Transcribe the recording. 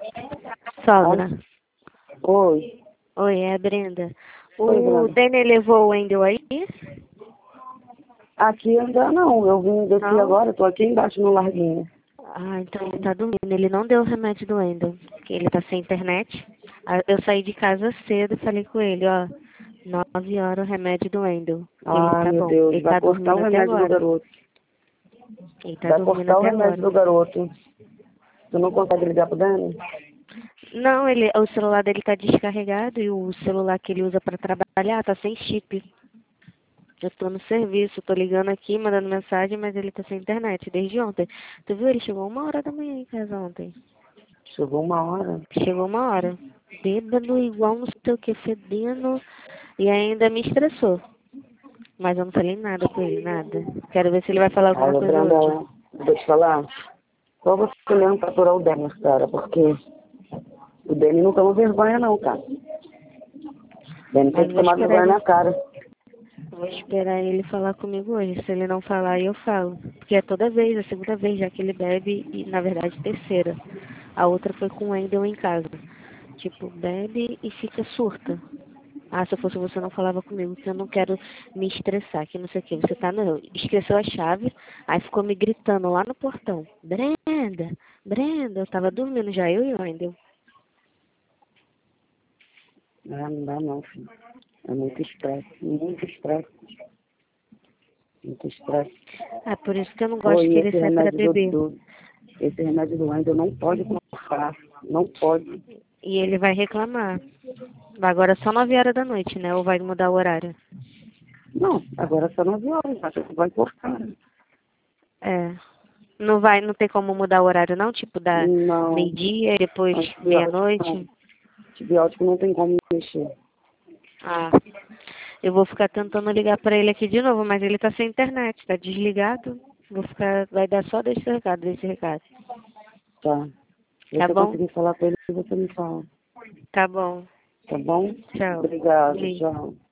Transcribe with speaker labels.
Speaker 1: Sogra.
Speaker 2: Oi.
Speaker 1: Oi, é a Brenda.
Speaker 2: Oi,
Speaker 1: O
Speaker 2: Brenda.
Speaker 1: Dani levou o Wendel aí?
Speaker 2: Aqui ainda não. Eu vim descer
Speaker 1: Não?
Speaker 2: agora, tô aqui embaixo no larguinho.
Speaker 1: Ah, então ele tá dormindo. Ele não deu o remédio do Wendel, que ele tá sem internet. Ah, eu saí de casa cedo e falei com ele, ó, 9 horas o remédio do Wendel. Ele
Speaker 2: Ah,
Speaker 1: tá
Speaker 2: meu
Speaker 1: bom.
Speaker 2: Deus,
Speaker 1: Ele
Speaker 2: vai
Speaker 1: tá
Speaker 2: cortar
Speaker 1: dormindo
Speaker 2: o
Speaker 1: até
Speaker 2: remédio do
Speaker 1: agora.
Speaker 2: garoto.
Speaker 1: Ele tá
Speaker 2: Vai
Speaker 1: dormindo
Speaker 2: cortar o
Speaker 1: até
Speaker 2: remédio
Speaker 1: agora.
Speaker 2: do garoto. Tu não consegue ligar pro Dani?
Speaker 1: Não, o celular dele tá descarregado e o celular que ele usa pra trabalhar tá sem chip. Eu tô no serviço, tô ligando aqui, mandando mensagem, mas ele tá sem internet desde ontem. Tu viu? Ele chegou 1 hora da manhã em casa ontem.
Speaker 2: Chegou uma hora.
Speaker 1: Chegou 1 hora. Bêbado, igual não sei o que, fedendo. E ainda me estressou. Mas eu não falei nada com ele, nada. Quero ver se ele vai falar alguma
Speaker 2: Olha,
Speaker 1: coisa
Speaker 2: Brenda,
Speaker 1: hoje.
Speaker 2: vou te falar. Só você mesmo pra aturar o Dani, cara, porque o Dani não toma vergonha não, cara. O Dani tem
Speaker 1: Mas
Speaker 2: que tomar vergonha na cara.
Speaker 1: vou esperar ele falar comigo hoje. Se ele não falar, eu falo. Porque é toda vez, a segunda vez já que ele bebe, e na verdade terceira. A outra foi com o Wendel em casa. Tipo, bebe e fica surta. Ah, se eu fosse você, não falava comigo, que eu não quero me estressar, que não sei o que. Você tá no... Esqueceu a chave, aí ficou me gritando lá no portão. Brenda, Brenda, eu tava dormindo já, eu e o Wendel.
Speaker 2: Ah, não dá não, filho. É muito estresse, muito estresse. Muito estresse.
Speaker 1: Ah, por isso que eu não gosto
Speaker 2: Oi,
Speaker 1: que ele
Speaker 2: esse
Speaker 1: sai pra
Speaker 2: remédio
Speaker 1: beber.
Speaker 2: esse remédio do Wendel não pode comprar. Não pode.
Speaker 1: E ele vai reclamar. Agora é só 9 horas da noite, né? Ou vai mudar o horário?
Speaker 2: Não, agora são 9 horas, acho que vai cortar.
Speaker 1: É. Não tem como mudar o horário, não? Tipo, da
Speaker 2: Não,
Speaker 1: meio-dia e depois
Speaker 2: antibiótico não.
Speaker 1: meia-noite?
Speaker 2: Antibiótico não tem como mexer.
Speaker 1: Ah, eu vou ficar tentando ligar pra ele aqui de novo, mas ele tá sem internet, tá desligado. Vai dar só desse recado, desse recado.
Speaker 2: Tá. Se
Speaker 1: Tá
Speaker 2: você
Speaker 1: bom?
Speaker 2: conseguir falar com ele, você me fala.
Speaker 1: Tá bom.
Speaker 2: Tá bom?
Speaker 1: Tchau.
Speaker 2: Obrigado,
Speaker 1: Beijo.
Speaker 2: tchau.